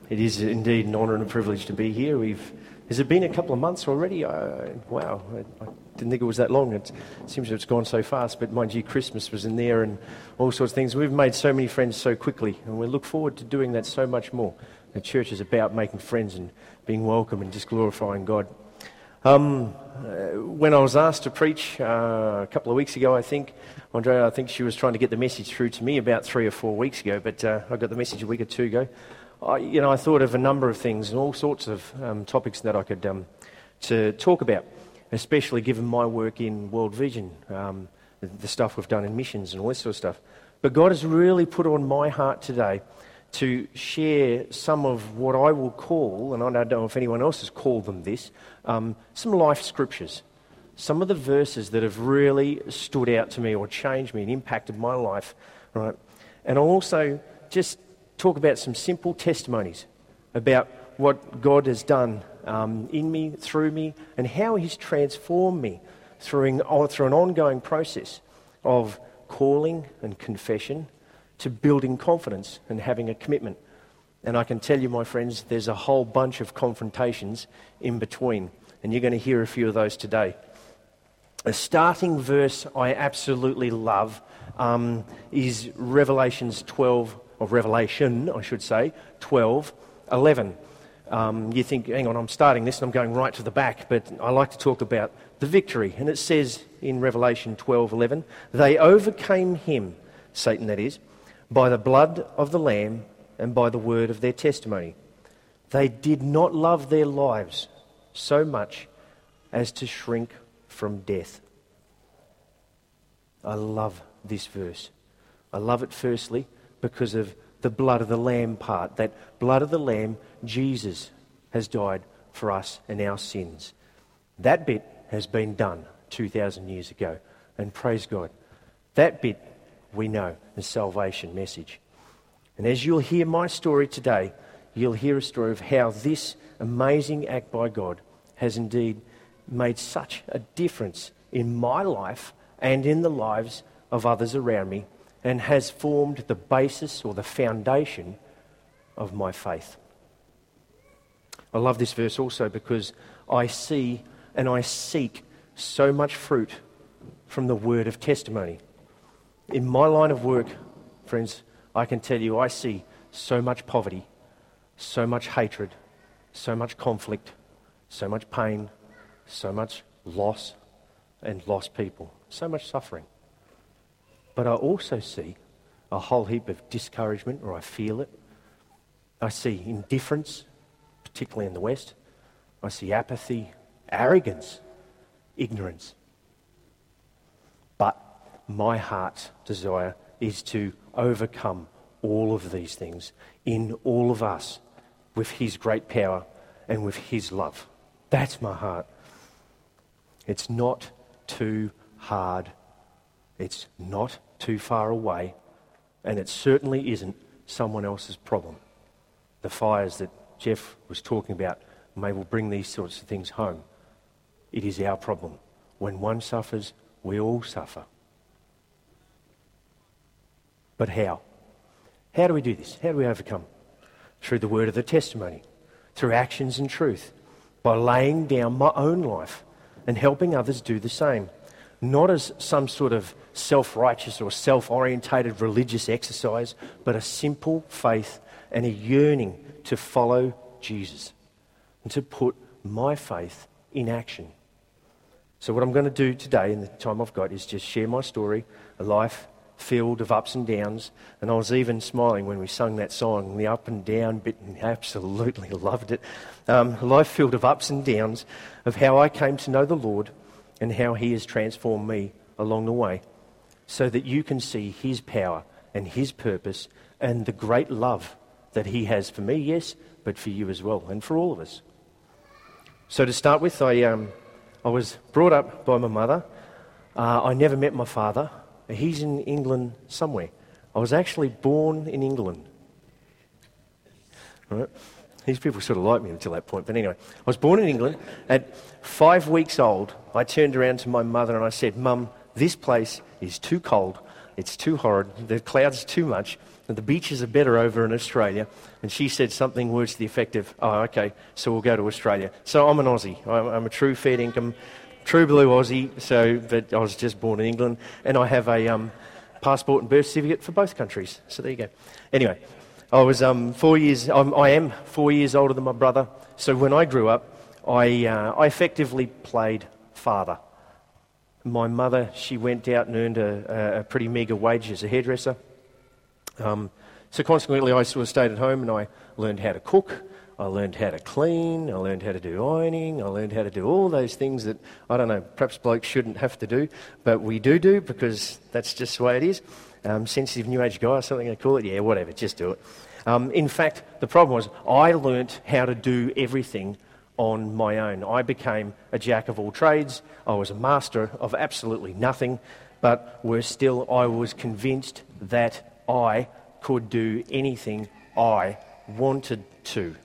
It is indeed an honour and a privilege to be here. Has it been a couple of months already? Wow, I didn't think it was that long. It seems it's gone so fast, but mind you, Christmas was in there and all sorts of things. We've made so many friends so quickly, and we look forward to doing that so much more. The church is about making friends and being welcome and just glorifying God. When I was asked to preach a couple of weeks ago, I think she was trying to get the message through to me about 3 or 4 weeks ago, but I got the message a week or two ago. I thought of a number of things and all sorts of topics that I could to talk about, especially given my work in World Vision, the stuff we've done in missions and all this sort of stuff. But God has really put on my heart today to share some of what I will call, and I don't know if anyone else has called them this, some life scriptures. Some of the verses that have really stood out to me or changed me and impacted my life, right? And I'll also just talk about some simple testimonies about what God has done in me, through me, and how He's transformed me through an ongoing process of calling and confession to building confidence and having a commitment. And I can tell you, my friends, there's a whole bunch of confrontations in between, and you're going to hear a few of those today. A starting verse I absolutely love is Revelation, I should say, 12:11. You think, hang on, I'm starting this and I'm going right to the back, but I like to talk about the victory. And it says in Revelation 12:11, they overcame him, Satan that is, by the blood of the Lamb and by the word of their testimony. They did not love their lives so much as to shrink from death. I love this verse. I love it firstly because of the blood of the Lamb part. That blood of the Lamb, Jesus has died for us and our sins. That bit has been done 2,000 years ago. And praise God. That bit we know, the salvation message. And as you'll hear my story today, you'll hear a story of how this amazing act by God has indeed made such a difference in my life and in the lives of others around me, and has formed the basis or the foundation of my faith. I love this verse also because I see and I seek so much fruit from the word of testimony. In my line of work, friends, I can tell you I see so much poverty, so much hatred, so much conflict, so much pain, so much loss and lost people, so much suffering. But I also see a whole heap of discouragement, or I feel it. I see indifference, particularly in the West. I see apathy, arrogance, ignorance. But my heart's desire is to overcome all of these things in all of us with His great power and with His love. That's my heart. It's not too hard. It's not too far away. And it certainly isn't someone else's problem. The fires that Jeff was talking about may will bring these sorts of things home. It is our problem. When one suffers, we all suffer. But how? How do we do this? How do we overcome? Through the word of the testimony, through actions and truth, by laying down my own life and helping others do the same. Not as some sort of self-righteous or self-orientated religious exercise, but a simple faith and a yearning to follow Jesus and to put my faith in action. So what I'm going to do today in the time I've got is just share my story, a life filled of ups and downs. And I was even smiling when we sung that song, the up and down bit, and absolutely loved it. A life filled of ups and downs of how I came to know the Lord and how He has transformed me along the way, so that you can see His power and His purpose and the great love that He has for me, yes, but for you as well, and for all of us. So to start with, I was brought up by my mother. I never met my father. He's in England somewhere. I was actually born in England. Right? These people sort of like me until that point. But anyway, I was born in England. At 5 weeks old, I turned around to my mother and I said, Mum, this place is too cold. It's too horrid. The clouds are too much. the beaches are better over in Australia. And she said something words to the effect of, oh, okay, so we'll go to Australia. So I'm an Aussie. I'm a true fair income, true blue Aussie, but I was just born in England, and I have a passport and birth certificate for both countries. So there you go. Anyway, I was I am 4 years older than my brother. So when I grew up, I effectively played father. My mother, she went out and earned a pretty meagre wage as a hairdresser. So consequently, I sort of stayed at home and I learned how to cook, I learned how to clean, I learned how to do ironing, I learned how to do all those things that, I don't know, perhaps blokes shouldn't have to do, but we do because that's just the way it is. Sensitive new age guy or something they call it, yeah, whatever, just do it. In fact, the problem was I learnt how to do everything on my own. I became a jack of all trades. I was a master of absolutely nothing, but worse still, I was convinced that I could do anything I wanted to.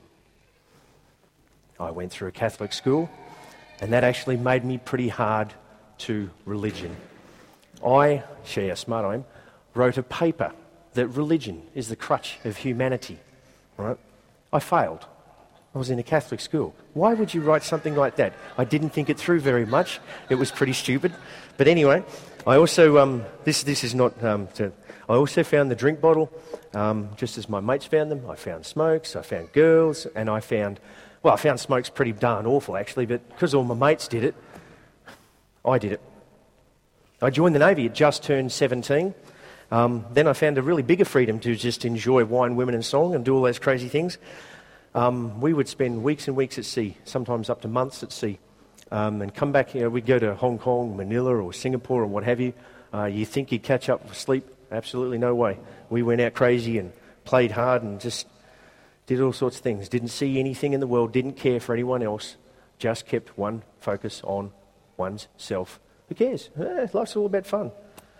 I went through a Catholic school, and that actually made me pretty hard to religion. I, show you how smart I am, wrote a paper that religion is the crutch of humanity. Right? I failed. I was in a Catholic school. Why would you write something like that? I didn't think it through very much. It was pretty stupid. But anyway, I also, this is not, I also found the drink bottle, just as my mates found them. I found smokes, I found girls, and I found smokes pretty darn awful actually, but because all my mates did it, I did it. I joined the Navy at just turned 17. Then I found a really bigger freedom to just enjoy wine, women and song and do all those crazy things. We would spend weeks and weeks at sea, sometimes up to months at sea, and come back. We'd go to Hong Kong, Manila or Singapore or what have you. You think you'd catch up with sleep? Absolutely no way. We went out crazy and played hard and just did all sorts of things. Didn't see anything in the world, didn't care for anyone else, just kept one focus on one's self. Who cares? Life's all about fun.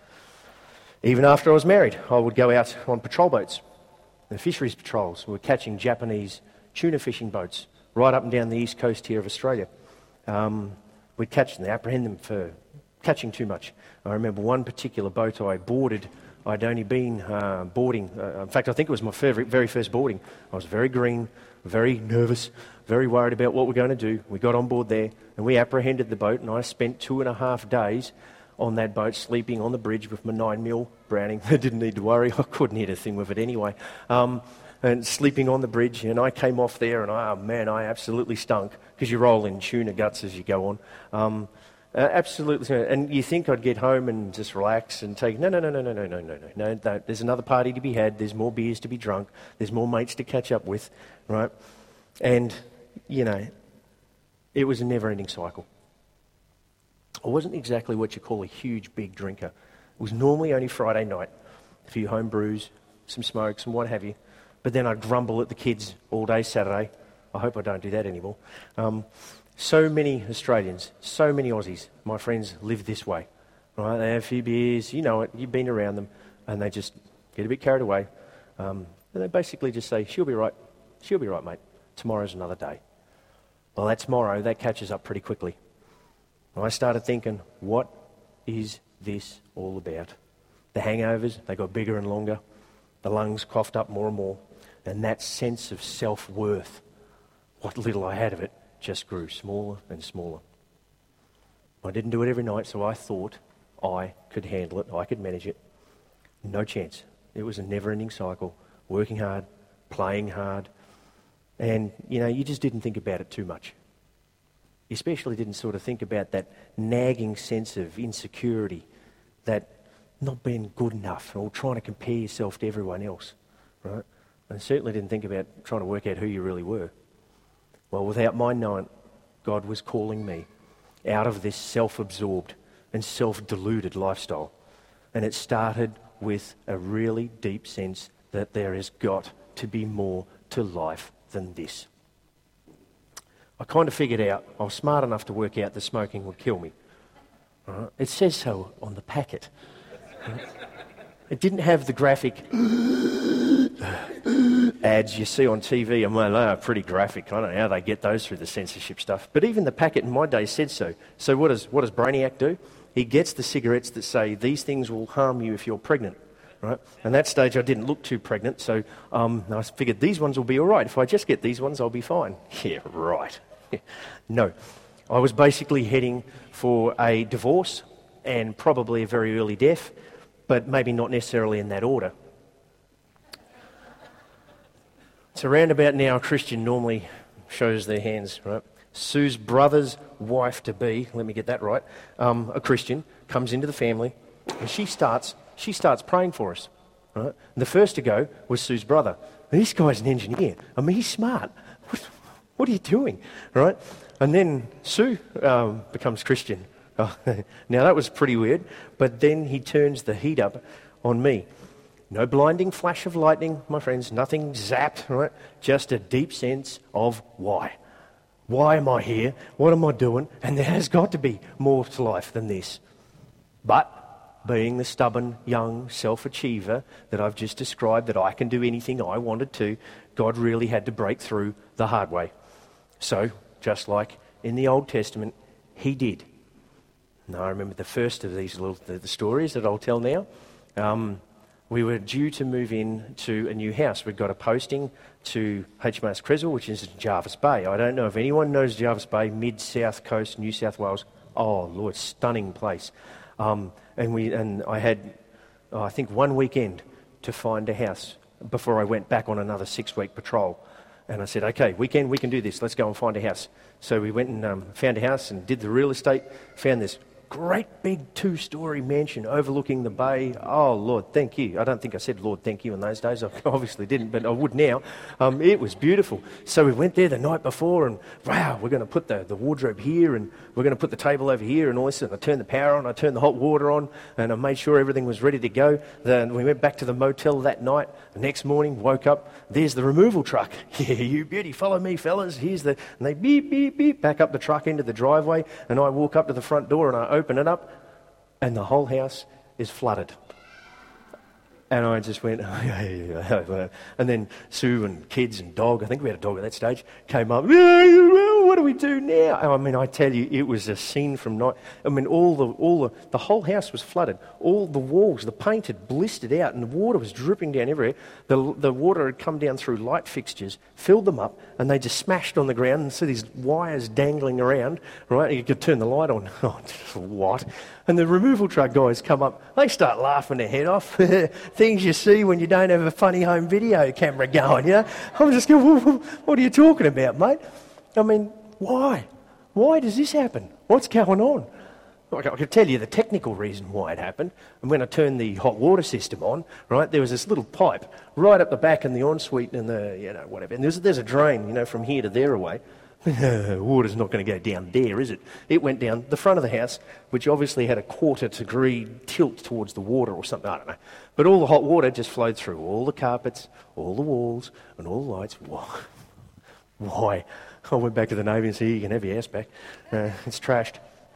Even after I was married, I would go out on patrol boats, the fisheries patrols. We were catching Japanese tuna fishing boats right up and down the east coast here of Australia. We'd catch them, apprehend them for catching too much. I remember one particular boat I boarded. I'd only been boarding. In fact, I think it was my very first boarding. I was very green, very nervous, very worried about what we're going to do. We got on board there and we apprehended the boat, and I spent 2.5 days on that boat sleeping on the bridge with my 9mm Browning. I didn't need to worry. I couldn't hit a thing with it anyway. And sleeping on the bridge, and I came off there and I absolutely stunk, because you roll in tuna guts as you go on. Absolutely. And you think I'd get home and just relax and take, no. There's another party to be had. There's more beers to be drunk. There's more mates to catch up with, right? And, it was a never-ending cycle. I wasn't exactly what you call a huge, big drinker. It was normally only Friday night. A few home brews, some smokes and what have you. But then I'd grumble at the kids all day Saturday. I hope I don't do that anymore. So many Australians, so many Aussies, my friends, live this way. Right? They have a few beers, you know it, you've been around them, and they just get a bit carried away. And they basically just say, she'll be right, mate. Tomorrow's another day. Well, that tomorrow, that catches up pretty quickly. And I started thinking, what is this all about? The hangovers, they got bigger and longer. The lungs coughed up more and more. And that sense of self-worth, what little I had of it, just grew smaller and smaller. I didn't do it every night, so I thought I could handle it, I could manage it. No chance. It was a never-ending cycle, working hard, playing hard, and, you just didn't think about it too much. You especially didn't sort of think about that nagging sense of insecurity, that not being good enough, or trying to compare yourself to everyone else, right? And certainly didn't think about trying to work out who you really were. Well, without my knowing, God was calling me out of this self-absorbed and self-deluded lifestyle. And it started with a really deep sense that there has got to be more to life than this. I kind of figured out, I was smart enough to work out that smoking would kill me. Right? It says so on the packet. Right? It didn't have the graphic ads you see on TV. And well, they are pretty graphic. I don't know how they get those through the censorship stuff. But even the packet in my day said so. So what does Brainiac do? He gets the cigarettes that say, these things will harm you if you're pregnant. right? And that stage I didn't look too pregnant, so I figured these ones will be all right. If I just get these ones, I'll be fine. Yeah, right. No. I was basically heading for a divorce and probably a very early death, but maybe not necessarily in that order. It's around about now a Christian normally shows their hands, right? Sue's brother's wife-to-be, let me get that right, a Christian, comes into the family, and she starts praying for us, right? And the first to go was Sue's brother. This guy's an engineer. I mean, he's smart. What are you doing, right? And then Sue becomes Christian. Now, that was pretty weird, but then he turns the heat up on me. No blinding flash of lightning, my friends, nothing zapped, right? Just a deep sense of why. Why am I here? What am I doing? And there has got to be more to life than this. But being the stubborn, young self-achiever that I've just described, that I can do anything I wanted to, God really had to break through the hard way. So, just like in the Old Testament, he did. Now, I remember the first of these the stories that I'll tell now. We were due to move in to a new house. We'd got a posting to HMAS Creswell, which is in Jervis Bay. I don't know if anyone knows Jervis Bay, mid-south coast, New South Wales. Oh, Lord, stunning place. And I had, I think, 1 weekend to find a house before I went back on another 6-week patrol. And I said, okay, weekend, we can do this. Let's go and find a house. So we went and found a house and did the real estate, found this great big 2-story mansion overlooking the bay. Oh, Lord, thank you. I don't think I said Lord, thank you in those days. I obviously didn't, but I would now. It was beautiful. So we went there the night before and, wow, we're going to put the wardrobe here and we're going to put the table over here and all this. And I turned the power on, I turned the hot water on, and I made sure everything was ready to go. Then we went back to the motel that night. The next morning, woke up, there's the removal truck. Yeah, you beauty, follow me, fellas. Here's and they beep, beep, beep, back up the truck into the driveway, and I walk up to the front door and I open it up, and the whole house is flooded. And I just went, and then Sue and kids and dog, I think we had a dog at that stage, came up, what do we do now? I mean, I tell you, it was a scene from night. I mean, the whole house was flooded. All the walls, the paint had blistered out, and the water was dripping down everywhere. The water had come down through light fixtures, filled them up, and they just smashed on the ground, and see these wires dangling around, right? You could turn the light on. Oh, what? And the removal truck guys come up, they start laughing their head off. Things you see when you don't have a funny home video camera going, you know? I'm just going, what are you talking about, mate? I mean, why? Why does this happen? What's going on? I can tell you the technical reason why it happened. And when I turned the hot water system on, right, there was this little pipe right up the back in the ensuite and the, whatever. And there's a drain, from here to there away. Water's not going to go down there, is it? It went down the front of the house, which obviously had a 1/4-degree tilt towards the water or something, I don't know. But all the hot water just flowed through all the carpets, all the walls, and all the lights. Why? I went back to the Navy and said, you can have your house back. It's trashed.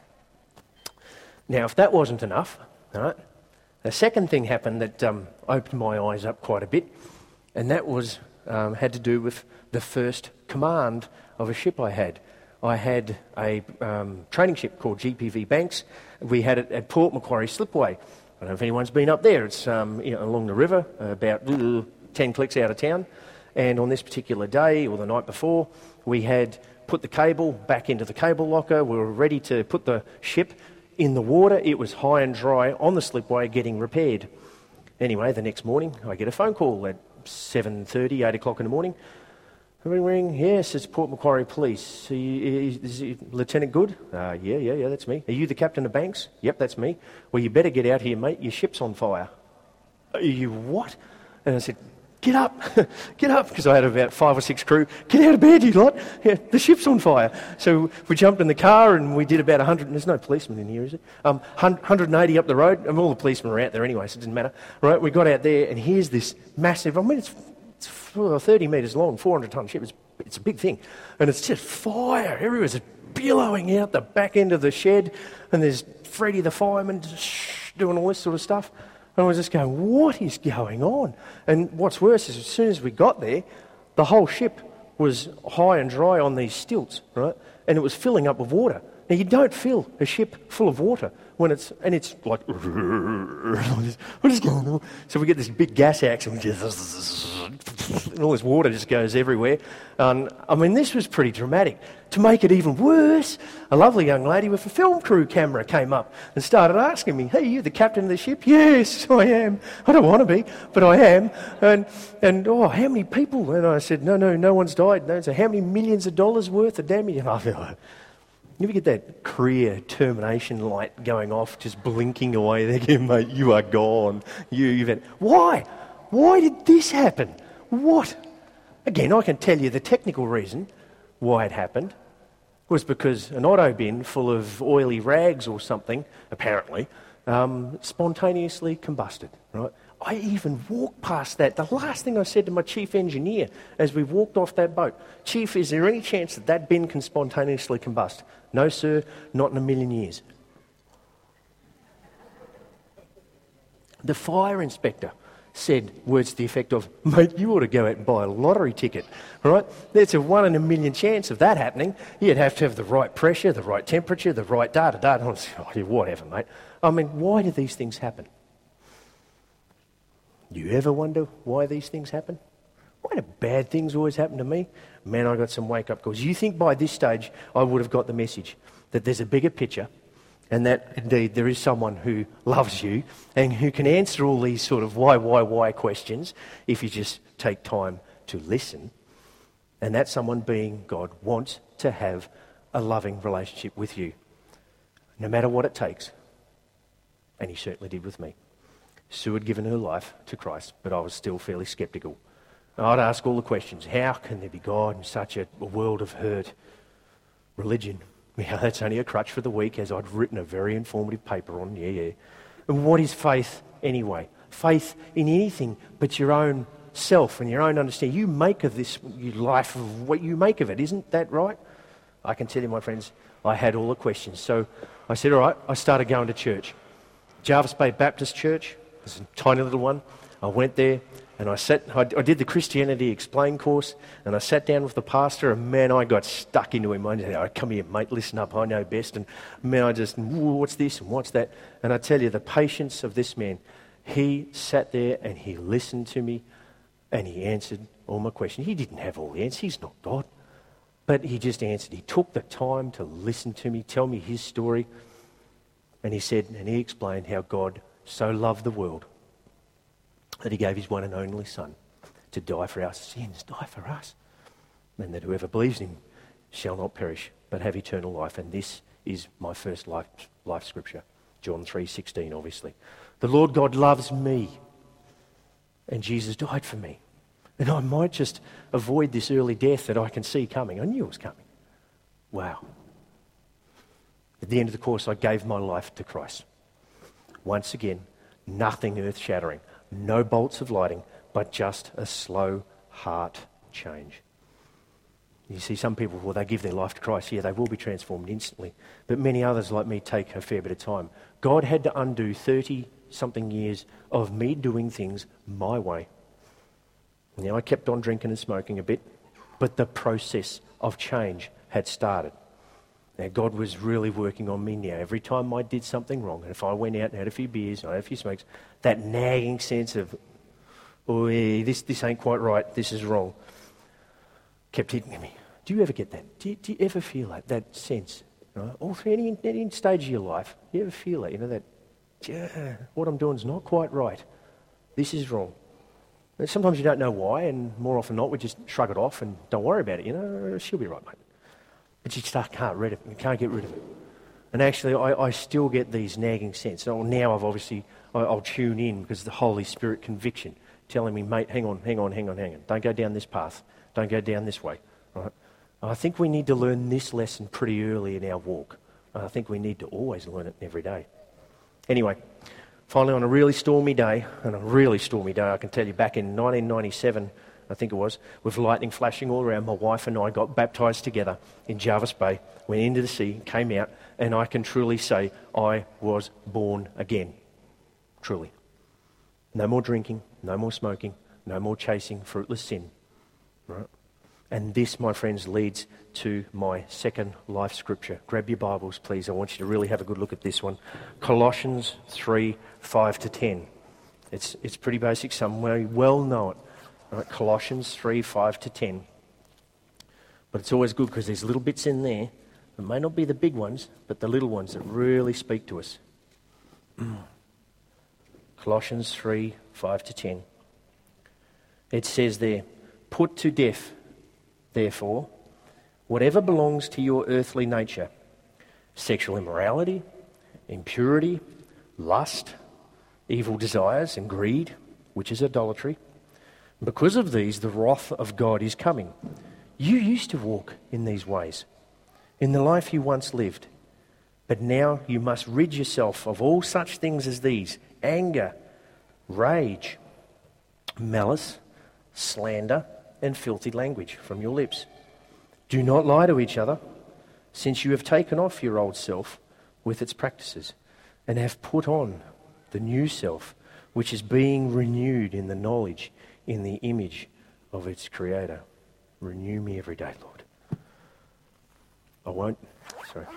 Now, if that wasn't enough, all right, the second thing happened that opened my eyes up quite a bit, and that was had to do with the first command of a ship I had. I had a training ship called GPV Banks. We had it at Port Macquarie Slipway. I don't know if anyone's been up there. It's along the river, about 10 clicks out of town. And on this particular day, or the night before, we had put the cable back into the cable locker. We were ready to put the ship in the water. It was high and dry on the slipway getting repaired. Anyway, the next morning, I get a phone call at 7:30, 8 o'clock in the morning. Ring. Yes, it's Port Macquarie Police. Is it Lieutenant Good? Yeah, that's me. Are you the captain of Banks? Yep, that's me. Well, you better get out here, mate. Your ship's on fire. You what? And I said, get up, because I had about 5 or 6 crew. Get out of bed, you lot. Yeah, the ship's on fire. So we jumped in the car and we did about 100, there's no policeman in here, is it? 180 up the road, and all the policemen were out there anyway, so it didn't matter. Right, we got out there, and here's this massive, it's 30 metres long, 400-tonne ship. It's a big thing. And it's just fire everywhere. It's billowing out the back end of the shed, and there's Freddie the fireman doing all this sort of stuff. And I was just going, what is going on? And what's worse is as soon as we got there, the whole ship was high and dry on these stilts, right? And it was filling up with water. Now, you don't fill a ship full of water when it's like, what is going on? So we get this big gas axe and all this water just goes everywhere. This was pretty dramatic. To make it even worse, a lovely young lady with a film crew camera came up and started asking me, "Hey, you the captain of the ship?" "Yes, I am. I don't want to be, but I am." And how many people? And I said, no one's died. No. So how many millions of dollars worth of damage? And I feel like, you ever get that career termination light going off, just blinking away? Thinking, "Mate, you are gone. You've had..." Why? Why did this happen? What? Again, I can tell you the technical reason why it happened was because an auto bin full of oily rags or something, apparently, spontaneously combusted, right? I even walked past that. The last thing I said to my chief engineer as we walked off that boat, "Chief, is there any chance that that bin can spontaneously combust?" "No, sir, not in a million years." The fire inspector said words to the effect of, "Mate, you ought to go out and buy a lottery ticket, right? There's a 1 in a million chance of that happening. You'd have to have the right pressure, the right temperature, the right da-da-da." Whatever, mate. Why do these things happen? Do you ever wonder why these things happen? Why do bad things always happen to me? Man, I got some wake-up calls. You think by this stage I would have got the message that there's a bigger picture, and that indeed there is someone who loves you and who can answer all these sort of why questions if you just take time to listen. And that someone being God wants to have a loving relationship with you, no matter what it takes. And he certainly did with me. Sue had given her life to Christ, but I was still fairly sceptical. I'd ask all the questions. How can there be God in such a world of hurt? Religion. Yeah, that's only a crutch for the weak, as I'd written a very informative paper on. Yeah. And what is faith anyway? Faith in anything but your own self and your own understanding. You make of this your life of what you make of it. Isn't that right? I can tell you, my friends, I had all the questions. So I said, all right, I started going to church. Jervis Bay Baptist Church. It's a tiny little one. I went there. And I did the Christianity Explained course, and I sat down with the pastor, and man, I got stuck into him. I said, "Oh, come here, mate, listen up, I know best." And man, I just, what's this and what's that? And I tell you, the patience of this man, he sat there and he listened to me, and he answered all my questions. He didn't have all the answers, he's not God. But he just answered. He took the time to listen to me, tell me his story. And he said, and he explained how God so loved the world that he gave his one and only Son to die for our sins, die for us, and that whoever believes in him shall not perish, but have eternal life. And this is my first life scripture, John 3:16, obviously. The Lord God loves me, and Jesus died for me. And I might just avoid this early death that I can see coming. I knew it was coming. Wow. At the end of the course, I gave my life to Christ. Once again, nothing earth-shattering. No bolts of lighting, but just a slow heart change. You see, some people, well, they give their life to Christ. Yeah, they will be transformed instantly. But many others, like me, take a fair bit of time. God had to undo 30-something years of me doing things my way. Now, I kept on drinking and smoking a bit, but the process of change had started. Now, God was really working on me now. Every time I did something wrong, and if I went out and had a few beers, and I had a few smokes, that nagging sense of, oh, yeah, this ain't quite right, this is wrong, kept hitting me. Do you ever get that? Do you ever feel that sense? Right? All through any stage of your life, you ever feel that? You know, that, yeah, what I'm doing is not quite right. This is wrong. And sometimes you don't know why, and more often than not, we just shrug it off and don't worry about it. You know, she'll be right, mate. But you just can't get rid of it. And actually, I still get these nagging sense. Now I'll tune in because the Holy Spirit conviction telling me, mate, hang on. Don't go down this path. Don't go down this way. Right? I think we need to learn this lesson pretty early in our walk. I think we need to always learn it every day. Anyway, finally on a really stormy day, I can tell you, back in 1997, I think it was, with lightning flashing all around, my wife and I got baptised together in Jervis Bay, went into the sea, came out, and I can truly say I was born again. Truly. No more drinking, no more smoking, no more chasing fruitless sin. Right? And this, my friends, leads to my second life scripture. Grab your Bibles, please. I want you to really have a good look at this one. Colossians 3, 5 to 10. It's pretty basic. Some may well know it. All right, Colossians 3, 5 to 10. But it's always good because there's little bits in there. It may not be the big ones, but the little ones that really speak to us. Colossians 3, 5 to 10. It says there, "Put to death, therefore, whatever belongs to your earthly nature, sexual immorality, impurity, lust, evil desires, and greed, which is idolatry. Because of these, the wrath of God is coming. You used to walk in these ways, in the life you once lived. But now you must rid yourself of all such things as these: anger, rage, malice, slander, and filthy language from your lips. Do not lie to each other, since you have taken off your old self with its practices, and have put on the new self, which is being renewed in the knowledge, in the image of its Creator." Renew me every day, Lord. I won't. Sorry.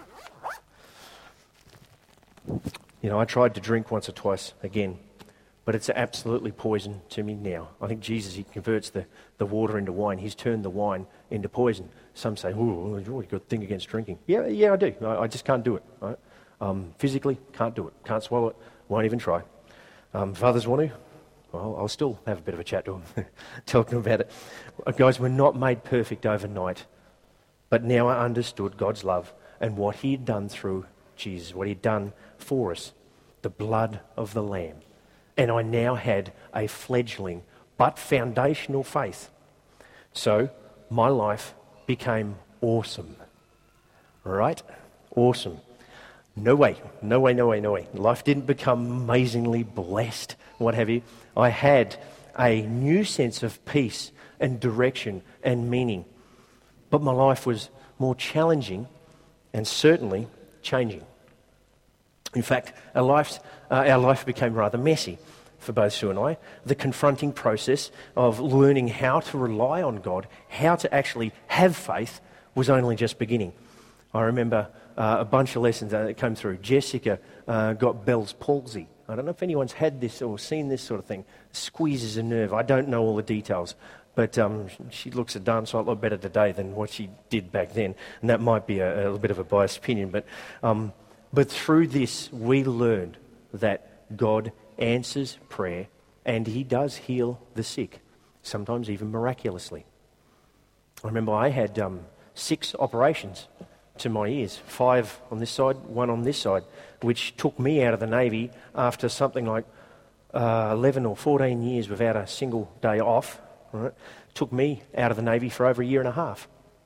You know, I tried to drink once or twice again, but it's absolutely poison to me now. I think Jesus, he converts the water into wine. He's turned the wine into poison. Some say, "Oh, you've got a thing against drinking." Yeah, I do. I just can't do it. Right? Physically, can't do it. Can't swallow it. Won't even try. If others want to, well, I'll still have a bit of a chat to them, tell them about it. Guys, we're not made perfect overnight, but now I understood God's love and what he had done through Jesus, what he'd done for us, the blood of the Lamb. And I now had a fledgling but foundational faith. So my life became awesome. Right? Awesome. No way. Life didn't become amazingly blessed, what have you. I had a new sense of peace and direction and meaning. But my life was more challenging and certainly changing. In fact, our life became rather messy for both Sue and I. The confronting process of learning how to rely on God, how to actually have faith, was only just beginning. I remember a bunch of lessons that came through. Jessica got Bell's palsy. I don't know if anyone's had this or seen this sort of thing. Squeezes a nerve. I don't know all the details, but she looks a darn sight lot better today than what she did back then. And that might be a little bit of a biased opinion, but through this we learned that God answers prayer and he does heal the sick, sometimes even miraculously. I remember I had 6 operations to my ears, 5 on this side, 1 on this side, which took me out of the Navy after something like 11 or 14 years without a single day off. Right? Took me out of the Navy for over a year and a half.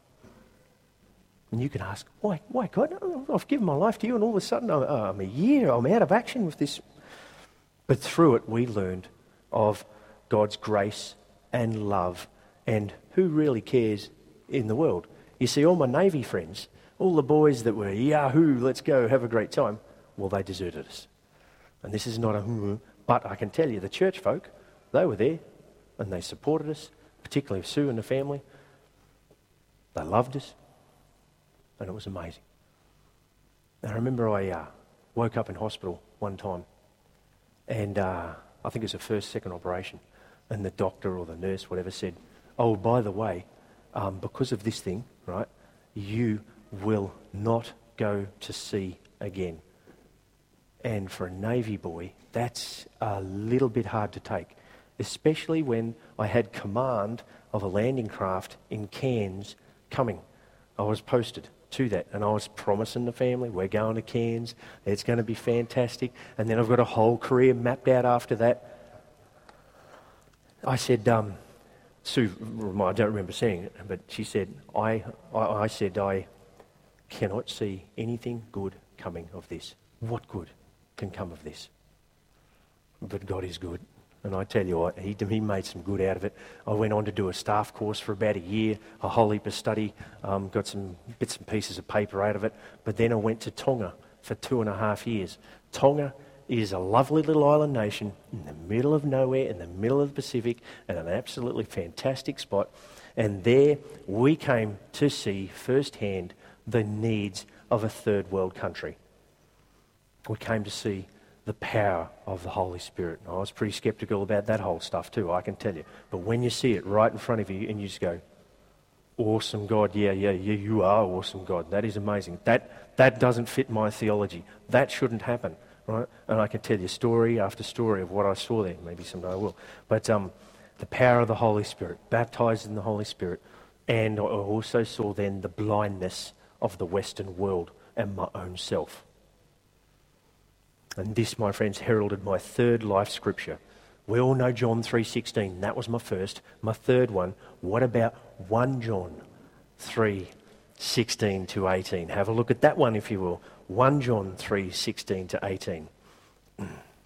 And you can ask, why God? I've given my life to you and all of a sudden I'm out of action with this. But through it we learned of God's grace and love and who really cares in the world. You see, all my Navy friends, all the boys that were, yahoo, let's go, have a great time, well, they deserted us. And this is not a but I can tell you, the church folk, they were there and they supported us, particularly Sue and the family. They loved us and it was amazing. And I remember I woke up in hospital one time and I think it was the second operation, and the doctor or the nurse, whatever, said, "Oh, by the way, because of this thing, right, you will not go to sea again." And for a Navy boy, that's a little bit hard to take, especially when I had command of a landing craft in Cairns coming. I was posted to that, and I was promising the family, we're going to Cairns, it's going to be fantastic, and then I've got a whole career mapped out after that. I said, Sue, I don't remember saying it, but she said, I said, I cannot see anything good coming of this. What good can come of this? But God is good. And I tell you what, he made some good out of it. I went on to do a staff course for about a year, a whole heap of study, got some bits and pieces of paper out of it. But then I went to Tonga for 2.5 years. Tonga is a lovely little island nation in the middle of nowhere, in the middle of the Pacific, and an absolutely fantastic spot. And there we came to see firsthand the needs of a third world country. We came to see the power of the Holy Spirit. I was pretty skeptical about that whole stuff too, I can tell you. But when you see it right in front of you and you just go, awesome God, yeah, you are awesome God. That is amazing. That doesn't fit my theology. That shouldn't happen, right? And I can tell you story after story of what I saw there. Maybe someday I will. But the power of the Holy Spirit, baptized in the Holy Spirit. And I also saw then the blindness of the Western world and my own self. And this, my friends, heralded my third life scripture. We all know John 3:16. That was my first. My third one, what about 1 John 3:16 to 18? Have a look at that one, if you will. 1 John 3:16 to 18. It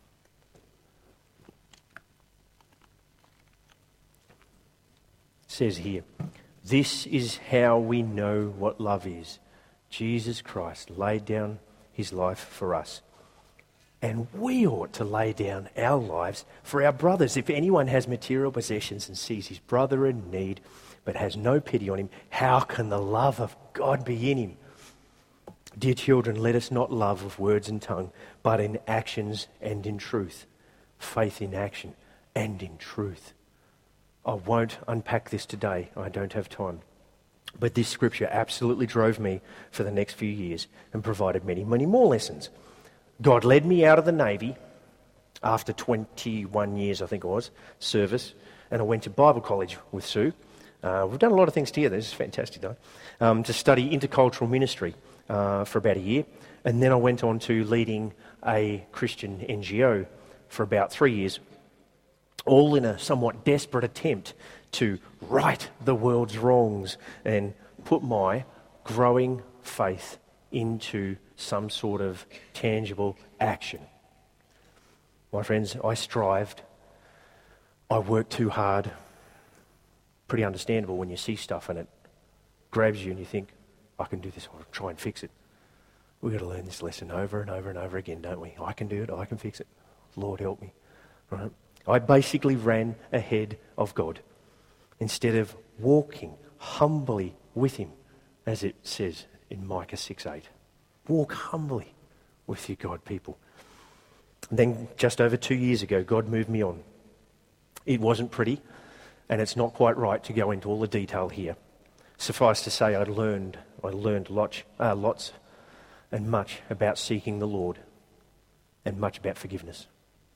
says here, this is how we know what love is. Jesus Christ laid down his life for us. And we ought to lay down our lives for our brothers. If anyone has material possessions and sees his brother in need, but has no pity on him, how can the love of God be in him? Dear children, let us not love with words and tongue, but in actions and in truth. Faith in action and in truth. I won't unpack this today. I don't have time. But this scripture absolutely drove me for the next few years and provided many, many more lessons. God led me out of the Navy after 21 years, I think it was, service, and I went to Bible college with Sue. We've done a lot of things together. This is fantastic, though. To study intercultural ministry for about a year, and then I went on to leading a Christian NGO for about 3 years, all in a somewhat desperate attempt to right the world's wrongs and put my growing faith into some sort of tangible action. My friends, I strived. I worked too hard. Pretty understandable when you see stuff and it grabs you and you think, I can do this, I'll try and fix it. We've got to learn this lesson over and over and over again, don't we? I can do it, I can fix it. Lord help me. Right? I basically ran ahead of God instead of walking humbly with him, as it says in Micah 6:8. Walk humbly with you, God people. And then just over 2 years ago, God moved me on. It wasn't pretty, and it's not quite right to go into all the detail here. Suffice to say, I learned lots and much about seeking the Lord and much about forgiveness.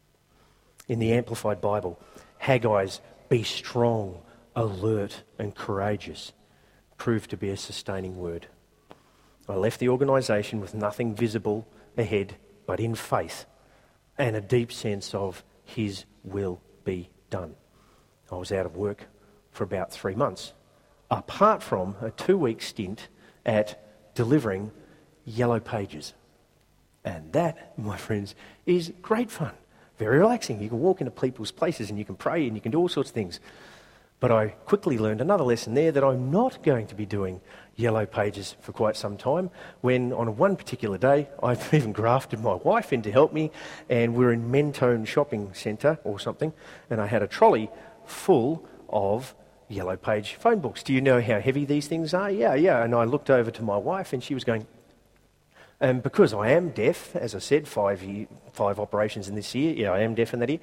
In the Amplified Bible, Haggai's "be strong, alert and courageous" proved to be a sustaining word. I left the organisation with nothing visible ahead, but in faith and a deep sense of his will be done. I was out of work for about 3 months, apart from a 2-week stint at delivering Yellow Pages. And that, my friends, is great fun. Very relaxing. You can walk into people's places and you can pray and you can do all sorts of things. But I quickly learned another lesson there, that I'm not going to be doing Yellow Pages for quite some time, when on one particular day I even grafted my wife in to help me, and we're in Mentone Shopping Centre or something, and I had a trolley full of Yellow Page phone books. Do you know how heavy these things are? Yeah. And I looked over to my wife and she was going, and because I am deaf, as I said, 5 operations in this year, yeah, I am deaf in that ear,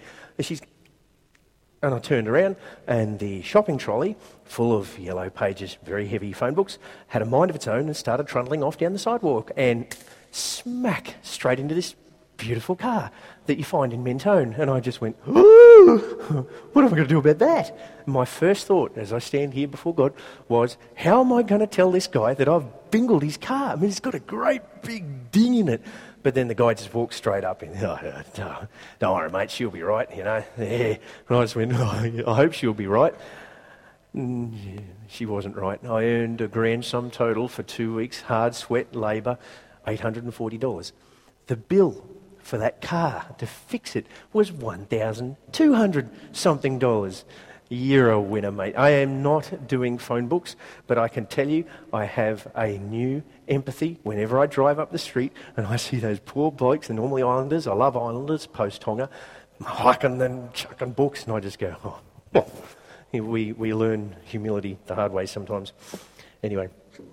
and I turned around and the shopping trolley, full of Yellow Pages, very heavy phone books, had a mind of its own and started trundling off down the sidewalk and smack straight into this beautiful car that you find in Mentone. And I just went, ooh, what am I going to do about that? My first thought as I stand here before God was, how am I going to tell this guy that I've bingled his car? I mean, it's got a great big ding in it. But then the guy just walked straight up and, don't worry, mate, she'll be right, you know. Yeah. And I just went, I hope she'll be right. She wasn't right. I earned a grand sum total for 2 weeks, hard sweat, labour, $840. The bill for that car to fix it was $1,200 something. You're a winner, mate. I am not doing phone books, but I can tell you I have a new empathy whenever I drive up the street and I see those poor blokes, the normally Islanders, I love Islanders, post-Tonga, hiking and chucking books, and I just go, We learn humility the hard way sometimes. Anyway,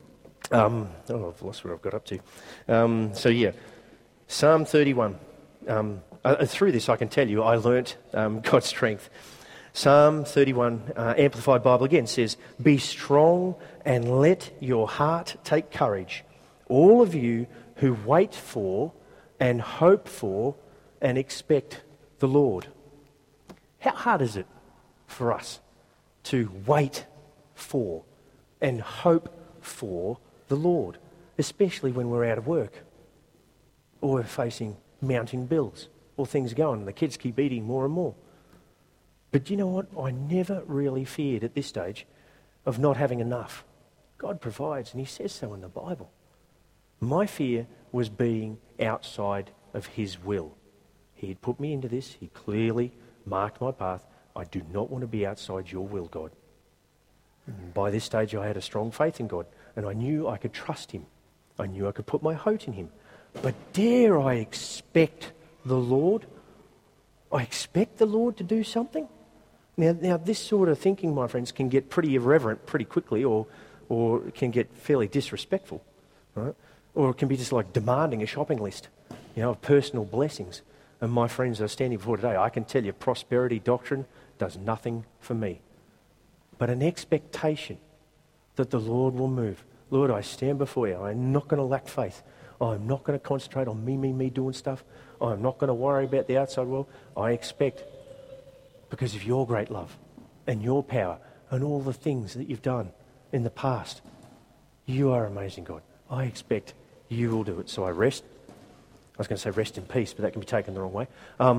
I've lost what I've got up to. Psalm 31. Through this, I can tell you, I learnt God's strength. Psalm 31, Amplified Bible again says, "Be strong and let your heart take courage, all of you who wait for and hope for and expect the Lord." How hard is it for us to wait for and hope for the Lord, especially when we're out of work or we're facing mounting bills or things going and the kids keep eating more and more? But you know what? I never really feared at this stage of not having enough. God provides, and he says so in the Bible. My fear was being outside of his will. He had put me into this. He clearly marked my path. I do not want to be outside your will, God. And by this stage, I had a strong faith in God, and I knew I could trust him. I knew I could put my hope in him. But dare I expect the Lord? I expect the Lord to do something? Now this sort of thinking, my friends, can get pretty irreverent pretty quickly, or it can get fairly disrespectful, right? Or it can be just like demanding a shopping list, of personal blessings. And my friends are standing before today, I can tell you prosperity doctrine does nothing for me. But an expectation that the Lord will move. Lord, I stand before you. I'm not going to lack faith. I'm not going to concentrate on me doing stuff. I'm not going to worry about the outside world. I expect, because of your great love and your power and all the things that you've done in the past, you are amazing, God. I expect you will do it. So I rest. I was going to say rest in peace, but that can be taken the wrong way.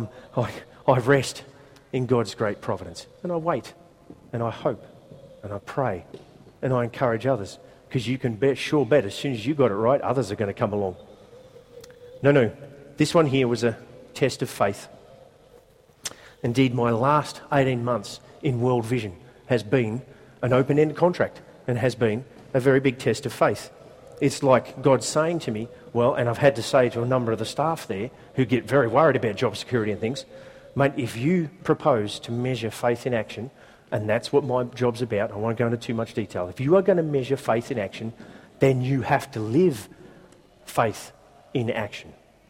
I rest in God's great providence. And I wait, and I hope, and I pray, and I encourage others. Because you can bet as soon as you got it right, others are going to come along. No. This one here was a test of faith. Indeed, my last 18 months in World Vision has been an open-ended contract and has been a very big test of faith. It's like God saying to me, and I've had to say to a number of the staff there who get very worried about job security and things, mate, if you propose to measure faith in action, and that's what my job's about, I won't go into too much detail. If you are going to measure faith in action, then you have to live faith in action.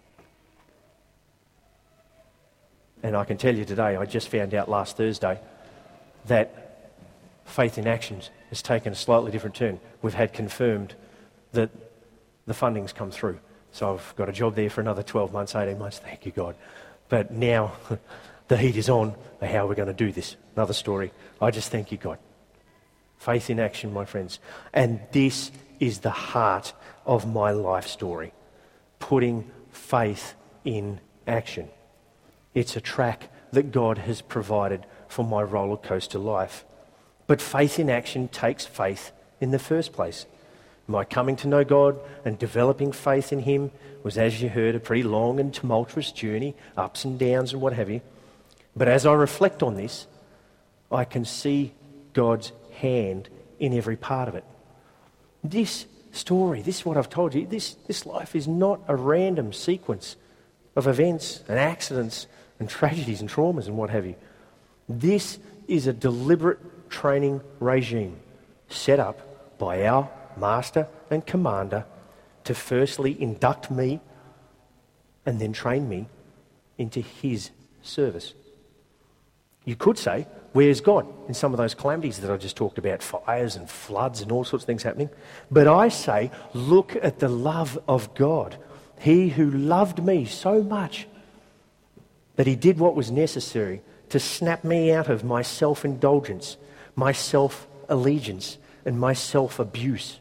And I can tell you today, I just found out last Thursday that faith in actions has taken a slightly different turn. We've had confirmed that the funding's come through. So I've got a job there for another 12 months, 18 months, thank you, God. But now the heat is on, how are we going to do this? Another story. I just thank you, God. Faith in action, my friends. And this is the heart of my life story. Putting faith in action. It's a track that God has provided for my roller coaster life. But faith in action takes faith in the first place. My coming to know God and developing faith in him was, as you heard, a pretty long and tumultuous journey, ups and downs and what have you. But as I reflect on this, I can see God's hand in every part of it. This story, this is what I've told you, this life is not a random sequence of events and accidents and tragedies and traumas and what have you. This is a deliberate training regime set up by our Master and Commander to firstly induct me and then train me into his service. You could say, where's God in some of those calamities that I just talked about, fires and floods and all sorts of things happening? But I say, look at the love of God. He who loved me so much that he did what was necessary to snap me out of my self-indulgence, my self-allegiance, and my self-abuse,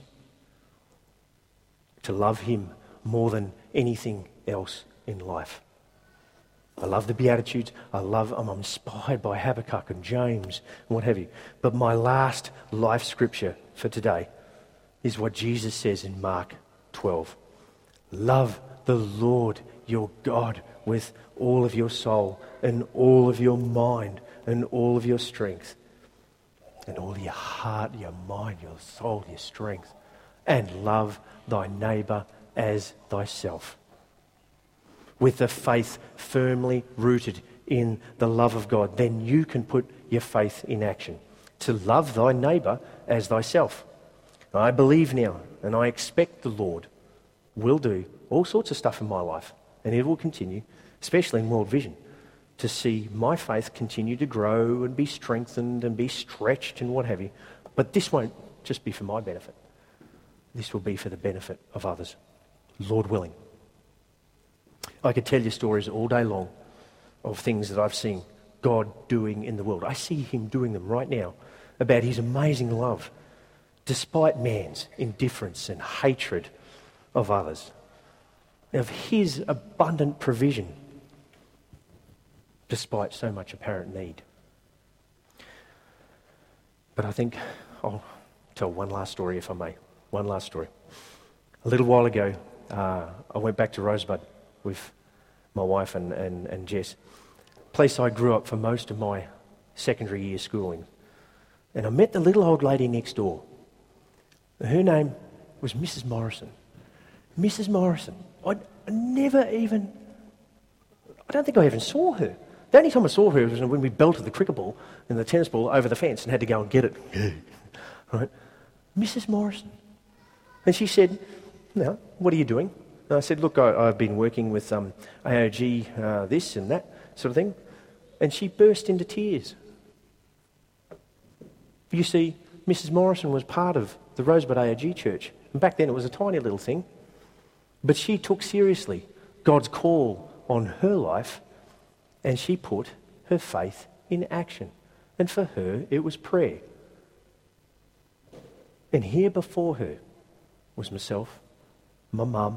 to love him more than anything else in life. I love the Beatitudes. I'm inspired by Habakkuk and James and what have you. But my last life scripture for today is what Jesus says in Mark 12. Love the Lord your God with all of your soul and all of your mind and all of your strength and all your heart, your mind, your soul, your strength, and love thy neighbour as thyself. With a faith firmly rooted in the love of God, then you can put your faith in action to love thy neighbour as thyself. I believe now, and I expect the Lord will do all sorts of stuff in my life, and it will continue, especially in World Vision, to see my faith continue to grow and be strengthened and be stretched and what have you. But this won't just be for my benefit. This will be for the benefit of others, Lord willing. I could tell you stories all day long of things that I've seen God doing in the world. I see him doing them right now, about his amazing love, despite man's indifference and hatred of others, of his abundant provision, despite so much apparent need. But I think I'll tell one last story, if I may. One last story. A little while ago, I went back to Rosebud with my wife and Jess, place I grew up for most of my secondary year schooling. And I met the little old lady next door. Her name was Mrs. Morrison. Mrs. Morrison. I don't think I even saw her. The only time I saw her was when we belted the cricket ball and the tennis ball over the fence and had to go and get it. Right? Mrs. Morrison. And she said, "No, what are you doing?" And I said, "Look, I've been working with AOG, this and that sort of thing." And she burst into tears. You see, Mrs. Morrison was part of the Rosebud AOG church. And back then it was a tiny little thing. But she took seriously God's call on her life, and she put her faith in action. And for her, it was prayer. And here before her was myself, my mum,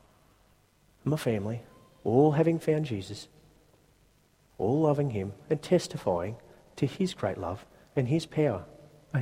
my family, all having found Jesus, all loving him and testifying to his great love and his power. And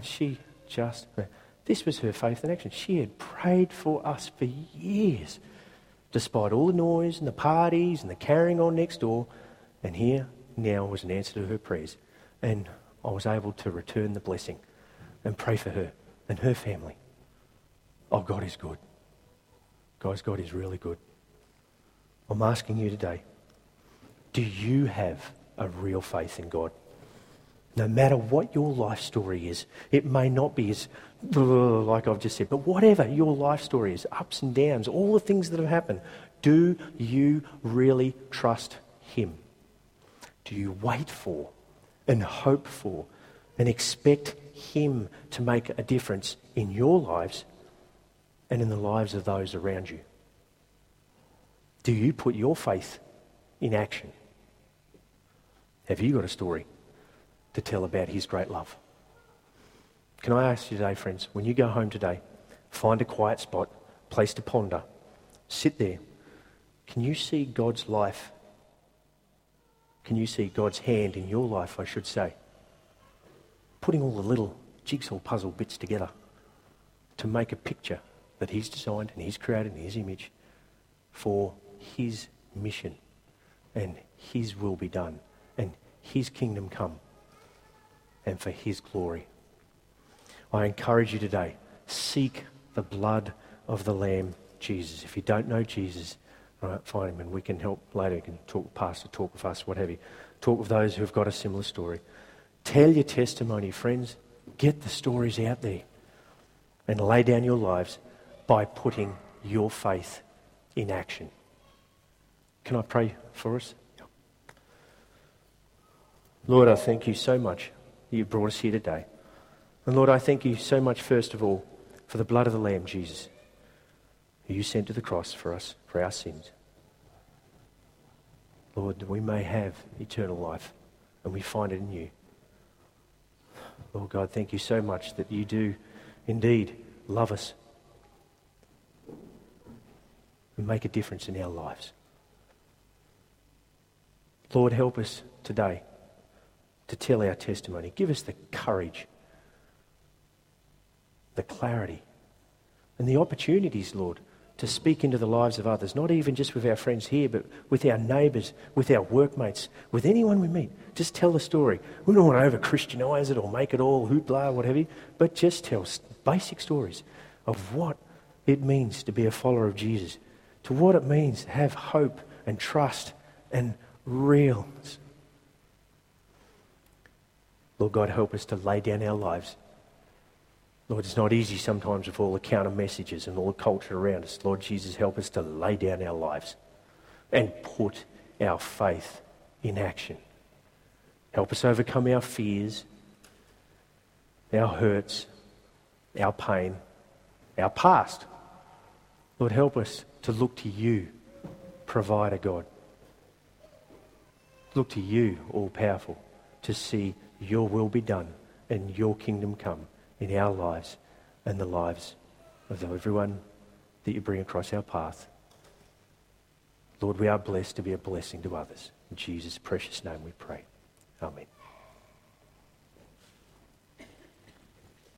this was her faith in action. She had prayed for us for years, despite all the noise and the parties and the carrying on next door. And here now was an answer to her prayers. And I was able to return the blessing and pray for her and her family. Oh, God is good. Guys, God is really good. I'm asking you today, do you have a real faith in God? No matter what your life story is, it may not be as like I've just said, but whatever your life story is, ups and downs, all the things that have happened, do you really trust him? Do you wait for and hope for and expect him to make a difference in your lives and in the lives of those around you? Do you put your faith in action? Have you got a story to tell about his great love? Can I ask you today, friends, when you go home today, find a quiet spot, place to ponder, sit there. Can you see God's life? Can you see God's hand in your life, I should say? Putting all the little jigsaw puzzle bits together to make a picture that he's designed and he's created in his image for his mission, and his will be done, and his kingdom come, and for his glory. I encourage you today, seek the blood of the Lamb, Jesus. If you don't know Jesus, all right, find him, and we can help later. You can talk with Pastor, talk with us, what have you. Talk with those who've got a similar story. Tell your testimony, friends. Get the stories out there and lay down your lives by putting your faith in action. Can I pray for us? Lord, I thank you so much that you brought us here today. And Lord, I thank you so much, first of all, for the blood of the Lamb, Jesus, who you sent to the cross for us, for our sins. Lord, that we may have eternal life, and we find it in you. Lord God, thank you so much that you do indeed love us and make a difference in our lives. Lord, help us today to tell our testimony. Give us the courage, the clarity, and the opportunities, Lord, to speak into the lives of others, not even just with our friends here, but with our neighbours, with our workmates, with anyone we meet. Just tell the story. We don't want to over-Christianise it or make it all hoopla, whatever, but just tell basic stories of what it means to be a follower of Jesus, to what it means to have hope and trust and realness. Lord God, help us to lay down our lives. Lord, it's not easy sometimes with all the counter messages and all the culture around us. Lord Jesus, help us to lay down our lives and put our faith in action. Help us overcome our fears, our hurts, our pain, our past. Lord, help us to look to you, provider God. Look to you, all-powerful, to see your will be done and your kingdom come in our lives and the lives of everyone that you bring across our path. Lord, we are blessed to be a blessing to others. In Jesus' precious name we pray. Amen.